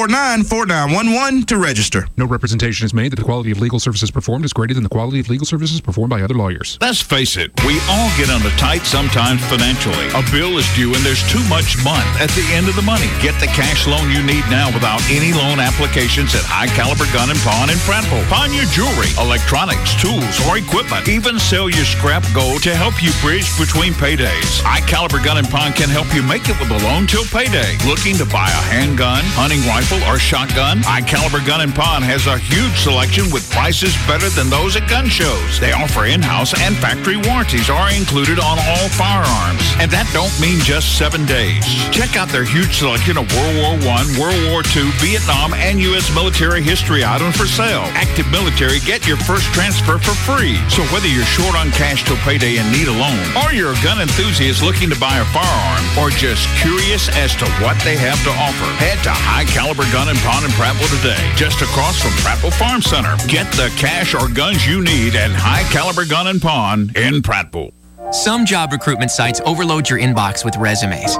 649-4911 to register. No representation is made that the quality of legal services performed is greater than the quality of legal services performed by other lawyers. Let's face it, we all get under tight sometimes financially. A bill is due and there's too much month at the end of the money. Get the cash loan you need now without any loan applications at High Caliber Gun & Pawn in Prattville. Pawn your jewelry, electronics, tools, or equipment. Even sell your scrap gold to help you bridge between paydays. High Caliber Gun & Pawn can help you make it with a loan till payday. Looking to buy a handgun, hunting rifle, or shotgun? High Caliber Gun & Pawn has a huge selection with prices better than those at gun shows. They offer in-house and factory warranties are included on all firearms. And that don't mean just 7 days. Check out their huge selection of World War I, World War II, Vietnam, and U.S. military history items for sale. Active military, get your first transfer for free. So whether you're short on cash till payday and need a loan, or you're a gun enthusiast looking to buy a firearm, or just curious as to what they have to offer, head to High Caliber Gun & Pawn in Prattville today, just across from Prattville Farm Center. Get the cash or guns you need at High Caliber Gun & Pawn in Prattville. Some job recruitment sites overload your inbox with resumes.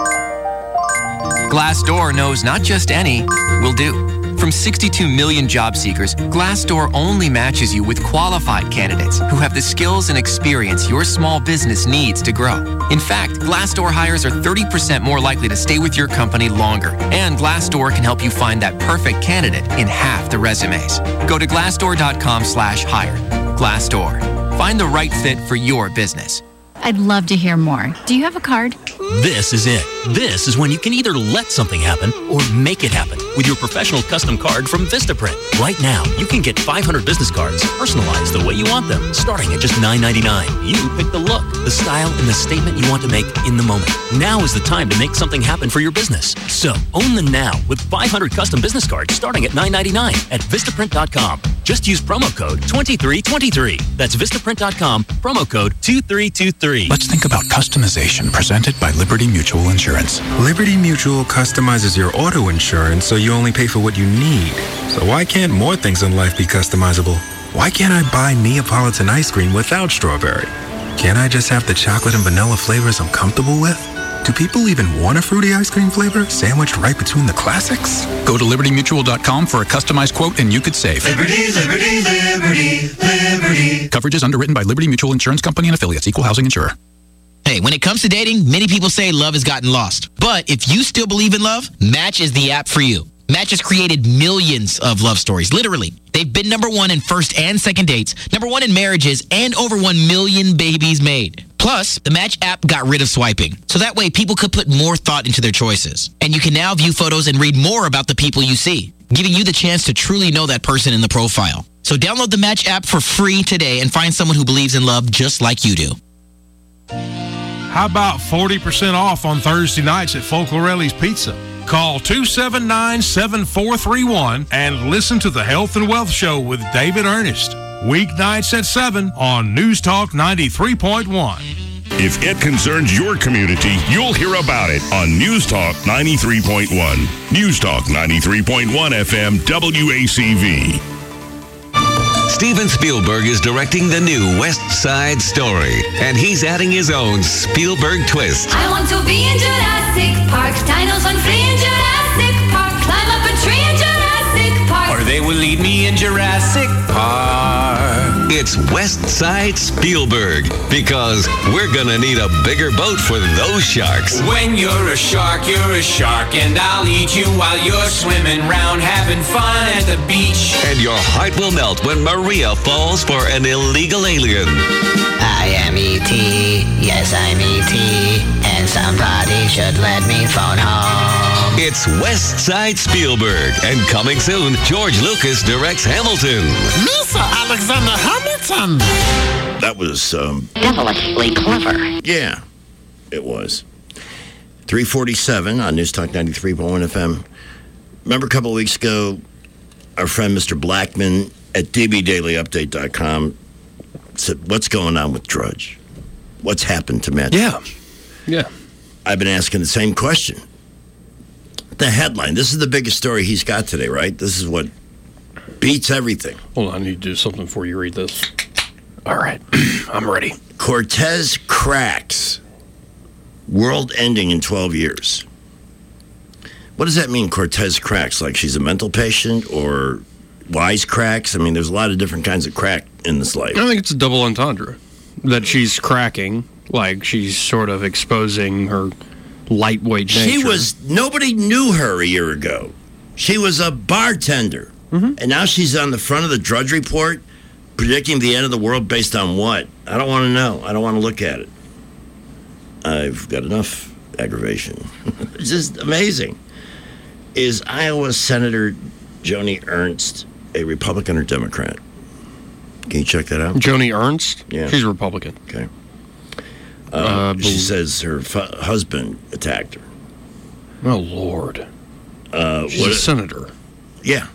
Glassdoor knows not just any will do. From 62 million job seekers, Glassdoor only matches you with qualified candidates who have the skills and experience your small business needs to grow. In fact, Glassdoor hires are 30% more likely to stay with your company longer. And Glassdoor can help you find that perfect candidate in half the resumes. Go to glassdoor.com/hire. Glassdoor. Find the right fit for your business. I'd love to hear more. Do you have a card? This is it. This is when you can either let something happen or make it happen with your professional custom card from Vistaprint. Right now, you can get 500 business cards personalized the way you want them, starting at just $9.99. You pick the look, the style, and the statement you want to make in the moment. Now is the time to make something happen for your business. So, own them now with 500 custom business cards starting at $9.99 at Vistaprint.com. Just use promo code 2323. That's Vistaprint.com, promo code 2323. Let's think about customization presented by Liberty Mutual Insurance. Liberty Mutual customizes your auto insurance so you only pay for what you need. So why can't more things in life be customizable? Why can't I buy Neapolitan ice cream without strawberry? Can't I just have the chocolate and vanilla flavors I'm comfortable with? Do people even want a fruity ice cream flavor sandwiched right between the classics? Go to libertymutual.com for a customized quote and you could save. Liberty, liberty, liberty, liberty. Coverage is underwritten by Liberty Mutual Insurance Company and affiliates, equal housing insurer. Hey, when it comes to dating, many people say love has gotten lost. But if you still believe in love, Match is the app for you. Match has created millions of love stories, literally. They've been #1 in first and second dates, #1 in marriages, and over 1 million babies made. Plus, the Match app got rid of swiping, so that way people could put more thought into their choices. And you can now view photos and read more about the people you see, giving you the chance to truly know that person in the profile. So download the Match app for free today and find someone who believes in love just like you do. How about 40% off on Thursday nights at Folklorelli's Pizza? Call 279-7431 and listen to the Health and Wealth Show with David Ernest. Weeknights at 7 on News Talk 93.1. If it concerns your community, you'll hear about it on News Talk 93.1. News Talk 93.1 FM WACV. Steven Spielberg is directing the new West Side Story, and he's adding his own Spielberg twist. I want to be in Jurassic Park. Dinos on free in Jurassic Park. Climb up a tree in Jurassic Park. Or they will lead me in Jurassic Park. It's West Side Spielberg, because we're gonna need a bigger boat for those sharks. When you're a shark, and I'll eat you while you're swimming round having fun at the beach. And your heart will melt when Maria falls for an illegal alien. I am E.T., yes I'm E.T., and somebody should let me phone home. It's West Side Spielberg, and coming soon, George Lucas directs Hamilton. Mr. Alexander Hamilton. That was Devilishly clever. Yeah, it was. 3:47 on News Talk 93.1 FM. Remember a couple of weeks ago, our friend Mr. Blackman at dbdailyupdate.com said, what's going on with Drudge? What's happened to Matt Drudge? Yeah. I've been asking the same question. The headline, this is the biggest story he's got today, right? This is what beats everything. Hold on, I need to do something before you read this. All right, I'm ready. Cortez cracks. World ending in 12 years. What does that mean, Cortez cracks? Like she's a mental patient or wise cracks? I mean, there's a lot of different kinds of crack in this life. I think it's a double entendre. That she's cracking, like she's sort of exposing her lightweight nature. Nobody knew her a year ago. She was a bartender. And now she's on the front of the Drudge Report predicting the end of the world based on what? I don't want to know. I don't want to look at it. I've got enough aggravation. It's just amazing. Is Iowa Senator Joni Ernst a Republican or Democrat? Can you check that out? Joni Ernst? Yeah. She's a Republican. Okay. She says her husband attacked her. Oh, Lord. She's a senator. Yeah.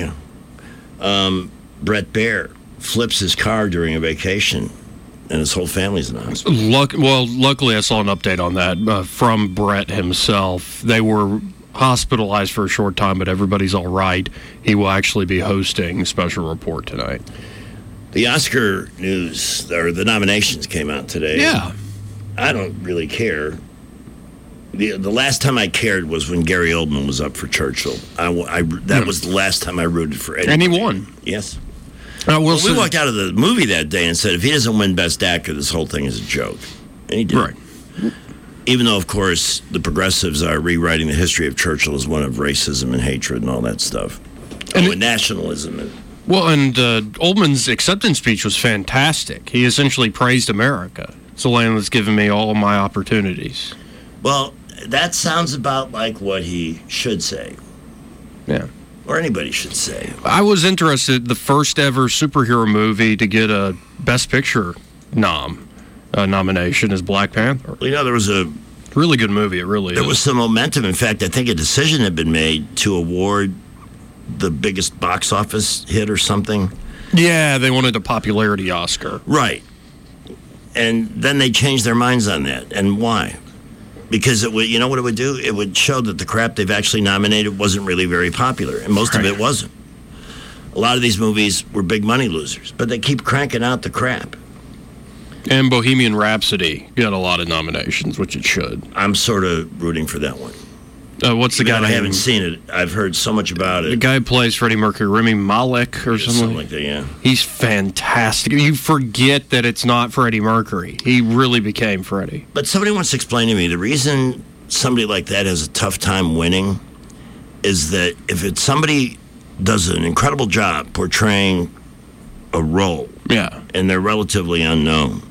Brett Baer flips his car during a vacation, and his whole family's in the hospital. Luckily, I saw an update on that from Brett himself. They were hospitalized for a short time, but everybody's all right. He will actually be hosting a special report tonight. The Oscar news, or the nominations came out today. Yeah. I don't really care. The last time I cared was when Gary Oldman was up for Churchill. That was the last time I rooted for anybody. And he won. Yes. We walked out of the movie that day and said, if he doesn't win Best Actor, this whole thing is a joke. And he did. Right. Even though, of course, the progressives are rewriting the history of Churchill as one of racism and hatred and all that stuff. And nationalism. And Oldman's acceptance speech was fantastic. He essentially praised America. It's the land that's given me all of my opportunities. Well, that sounds about like what he should say. Yeah. Or anybody should say. I was interested, the first ever superhero movie to get a Best Picture nomination is Black Panther. Well, there was a really good movie. It really There was some momentum. In fact, I think a decision had been made to award the biggest box office hit or something. Yeah, they wanted a popularity Oscar. Right. And then they changed their minds on that. And why? Because it would, you know what it would do? It would show that the crap they've actually nominated wasn't really very popular, and most of it wasn't. A lot of these movies were big money losers, but they keep cranking out the crap. And Bohemian Rhapsody got a lot of nominations, which it should. I'm sort of rooting for that one. What's the guy? I haven't seen it. I've heard so much about it. The guy who plays Freddie Mercury, Rami Malek or something like that. Yeah, he's fantastic. You forget that it's not Freddie Mercury. He really became Freddie. But somebody wants to explain to me the reason somebody like that has a tough time winning is that if it's somebody does an incredible job portraying a role, and they're relatively unknown,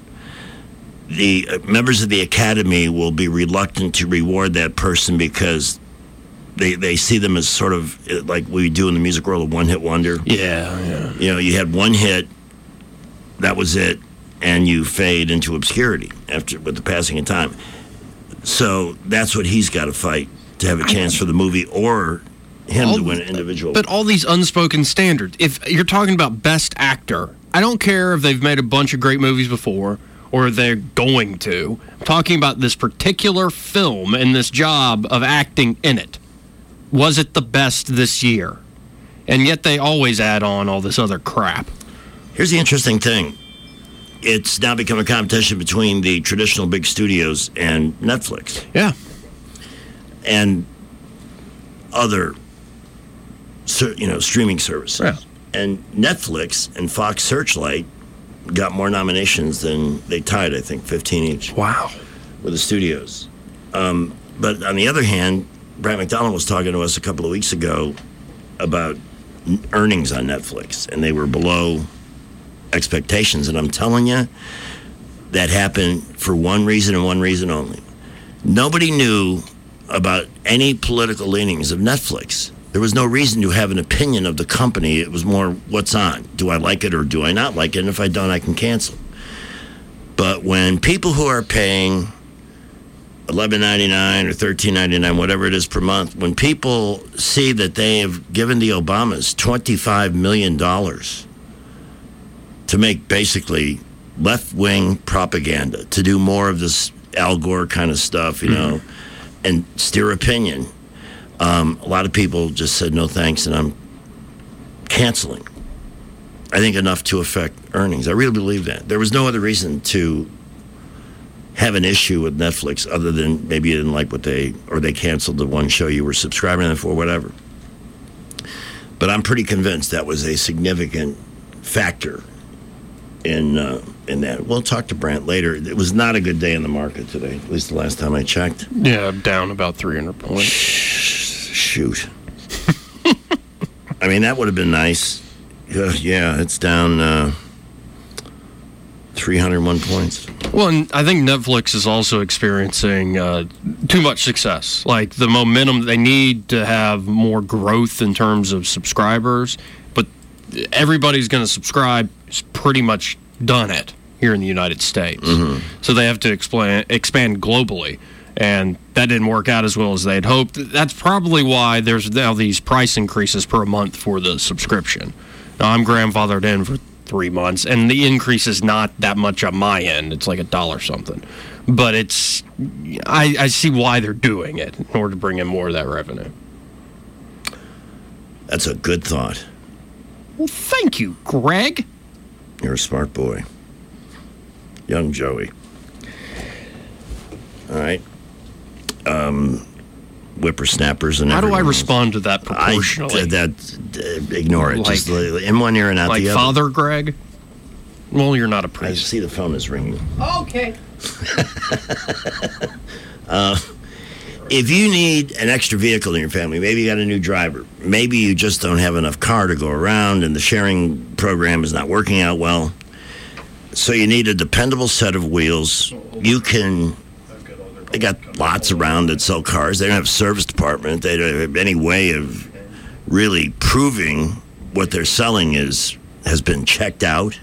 the members of the Academy will be reluctant to reward that person because they see them as sort of like we do in the music world, a one-hit wonder. Yeah. You had one hit, that was it, and you fade into obscurity with the passing of time. So that's what he's got to fight to have a chance for the movie or him to win an individual. But all these unspoken standards, if you're talking about Best Actor, I don't care if they've made a bunch of great movies before or they're going to. I'm talking about this particular film and this job of acting in it. Was it the best this year? And yet they always add on all this other crap. Here's the interesting thing. It's now become a competition between the traditional big studios and Netflix. Yeah. And other, streaming services. Yeah. And Netflix and Fox Searchlight got more nominations than they tied, I think, 15 each. Wow. With the studios. But on the other hand, Brad McDonald was talking to us a couple of weeks ago about earnings on Netflix, and they were below expectations. And I'm telling you, that happened for one reason and one reason only. Nobody knew about any political leanings of Netflix. There was no reason to have an opinion of the company. It was more, what's on? Do I like it or do I not like it? And if I don't, I can cancel. But when people who are paying $11.99 or $13.99, whatever it is per month, when people see that they have given the Obamas $25 million to make basically left-wing propaganda, to do more of this Al Gore kind of stuff, and steer opinion, a lot of people just said no thanks, and I'm canceling. I think enough to affect earnings. I really believe that. There was no other reason to have an issue with Netflix other than maybe you didn't like what they canceled the one show you were subscribing to for, whatever. But I'm pretty convinced that was a significant factor in that. We'll talk to Brant later. It was not a good day in the market today, at least the last time I checked. Yeah, down about 300 points. Shoot. I mean, that would have been nice. Yeah, it's down 301 points. Well, and I think Netflix is also experiencing too much success. Like the momentum, they need to have more growth in terms of subscribers, but everybody's going to subscribe is pretty much done it here in the United States. Mm-hmm. So they have to expand globally, and that didn't work out as well as they had hoped. That's probably why there's now these price increases per month for the subscription. Now, I'm grandfathered in for 3 months, and the increase is not that much on my end. It's like $1 something. But it's, I see why they're doing it in order to bring in more of that revenue. That's a good thought. Well, thank you, Greg. You're a smart boy. Young Joey. All right. Whippersnappers and how do I everyone respond to that proportionally? Ignore it. Like, just in one ear and out like the other. Father Greg? Well, you're not a priest. I see the phone is ringing. Okay. If you need an extra vehicle in your family, maybe you got a new driver, maybe you just don't have enough car to go around and the sharing program is not working out well, so you need a dependable set of wheels. They got lots around that sell cars. They don't have a service department. They don't have any way of really proving what they're selling has been checked out.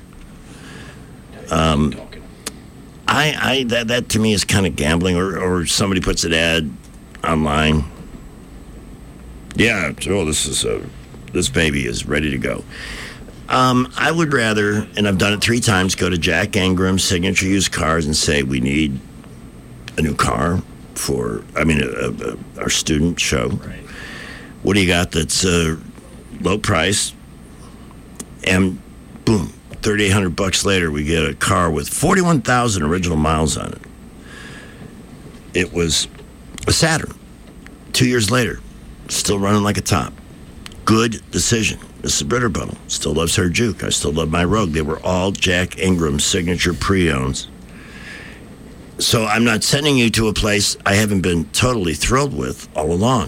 That to me is kind of gambling, or somebody puts an ad online. Yeah, this baby is ready to go. I would rather, and I've done it 3 times, go to Jack Ingram Signature Used Cars and say we need a new car for, our student show. Right. What do you got that's low price? And boom, $3,800 later, we get a car with 41,000 original miles on it. It was a Saturn. 2 years later, still running like a top. Good decision. Mrs. Bitterbottle still loves her Juke. I still love my Rogue. They were all Jack Ingram signature pre-owns. So I'm not sending you to a place I haven't been totally thrilled with all along.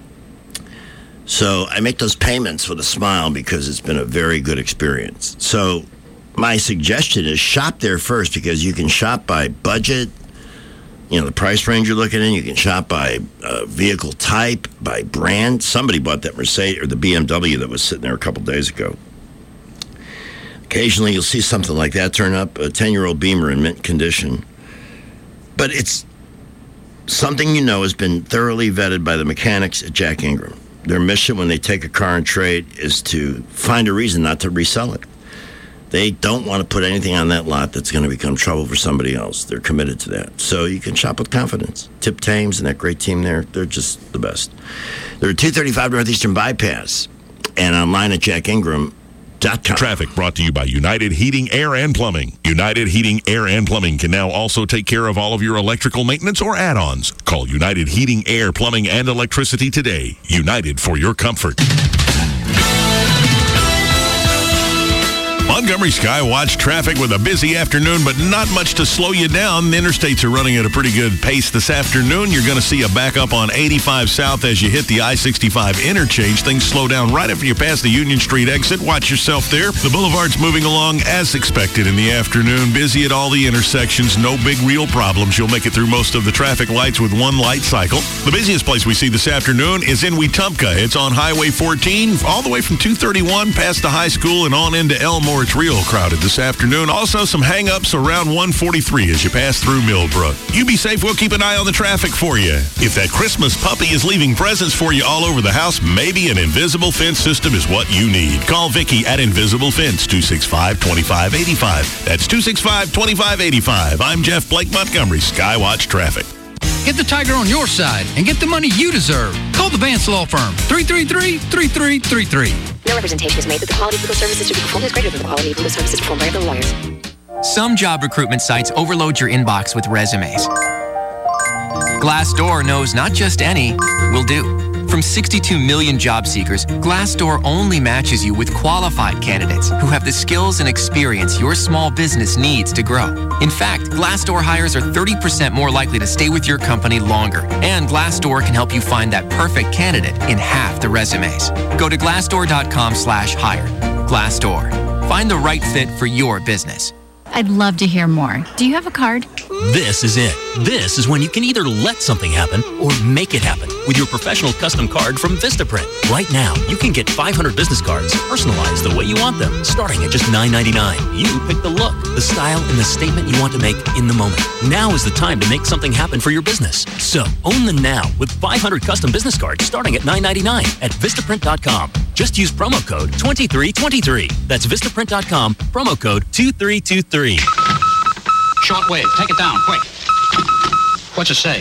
So I make those payments with a smile because it's been a very good experience. So my suggestion is shop there first, because you can shop by budget, the price range you're looking in. You can shop by vehicle type, by brand. Somebody bought that Mercedes or the BMW that was sitting there a couple days ago. Occasionally you'll see something like that turn up, a 10-year-old Beamer in mint condition. But it's something has been thoroughly vetted by the mechanics at Jack Ingram. Their mission when they take a car in trade is to find a reason not to resell it. They don't want to put anything on that lot that's going to become trouble for somebody else. They're committed to that. So you can shop with confidence. Tip Thames and that great team there, they're just the best. They're at 235 Northeastern Bypass and online at jackingram.com. Traffic brought to you by United Heating, Air, and Plumbing. United Heating, Air, and Plumbing can now also take care of all of your electrical maintenance or add-ons. Call United Heating, Air, Plumbing, and Electricity today. United for your comfort. Montgomery Skywatch traffic with a busy afternoon, but not much to slow you down. The interstates are running at a pretty good pace this afternoon. You're going to see a backup on 85 South as you hit the I-65 interchange. Things slow down right after you pass the Union Street exit. Watch yourself there. The boulevard's moving along as expected in the afternoon. Busy at all the intersections. No big real problems. You'll make it through most of the traffic lights with one light cycle. The busiest place we see this afternoon is in Wetumpka. It's on Highway 14, all the way from 231 past the high school and on into Elmore. It's real crowded this afternoon. Also, some hang-ups around 143 as you pass through Millbrook. You be safe. We'll keep an eye on the traffic for you. If that Christmas puppy is leaving presents for you all over the house, maybe an invisible fence system is what you need. Call Vicki at Invisible Fence, 265-2585. That's 265-2585. I'm Jeff Blake, Montgomery Skywatch Traffic. Get the Tiger on your side and get the money you deserve. Call the Vance Law Firm, 333-3333. No representation is made that the quality of legal services to be performed is greater than the quality of legal services performed by other lawyers. Some job recruitment sites overload your inbox with resumes. Glassdoor knows not just any will do. From 62 million job seekers, Glassdoor only matches you with qualified candidates who have the skills and experience your small business needs to grow. In fact, Glassdoor hires are 30% more likely to stay with your company longer. And Glassdoor can help you find that perfect candidate in half the resumes. Go to glassdoor.com/hire. Glassdoor. Find the right fit for your business. I'd love to hear more. Do you have a card? This is it. This is when you can either let something happen or make it happen with your professional custom card from Vistaprint. Right now, you can get 500 business cards personalized the way you want them, starting at just $9.99. You pick the look, the style, and the statement you want to make in the moment. Now is the time to make something happen for your business. So, own them now with 500 custom business cards starting at $9.99 at Vistaprint.com. Just use promo code 2323. That's Vistaprint.com, promo code 2323. Shortwave, take it down, quick. What's it say?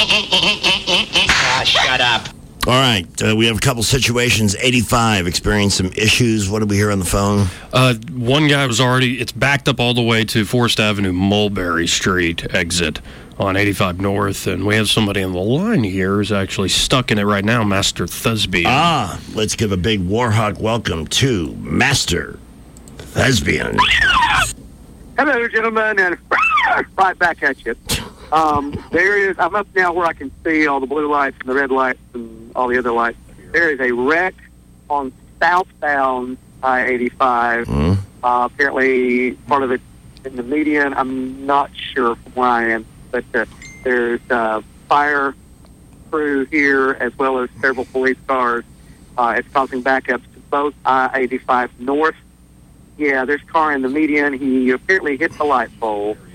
Shut up. All right, we have a couple situations. 85 experienced some issues. What did we hear on the phone? One guy was it's backed up all the way to Forest Avenue, Mulberry Street exit on 85 North, and we have somebody on the line here who's actually stuck in it right now, Master Thespian. Let's give a big Warhawk welcome to Master Thespian. Hello, gentlemen, and right back at you. There is, I'm up now where I can see all the blue lights and the red lights and all the other lights. There is a wreck on southbound I-85. Apparently, part of it in the median. I'm not sure from where I am, but there's fire crew here as well as several police cars. It's causing backups to both I-85 North. Yeah, there's a car in the median. He apparently hit the light pole.